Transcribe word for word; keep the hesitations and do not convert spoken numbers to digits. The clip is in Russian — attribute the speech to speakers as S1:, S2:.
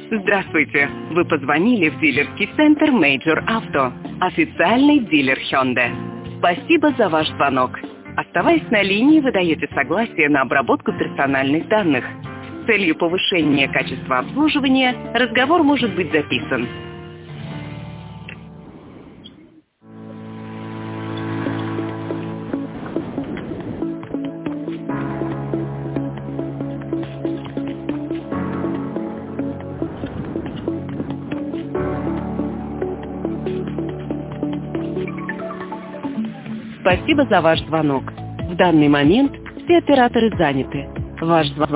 S1: Здравствуйте! Вы позвонили в дилерский центр Major Auto, официальный дилер Hyundai. Спасибо за ваш звонок. Оставаясь на линии, вы даете согласие на обработку персональных данных. С целью повышения качества обслуживания разговор может быть записан. Спасибо за ваш звонок. В данный момент все операторы заняты. Ваш звонок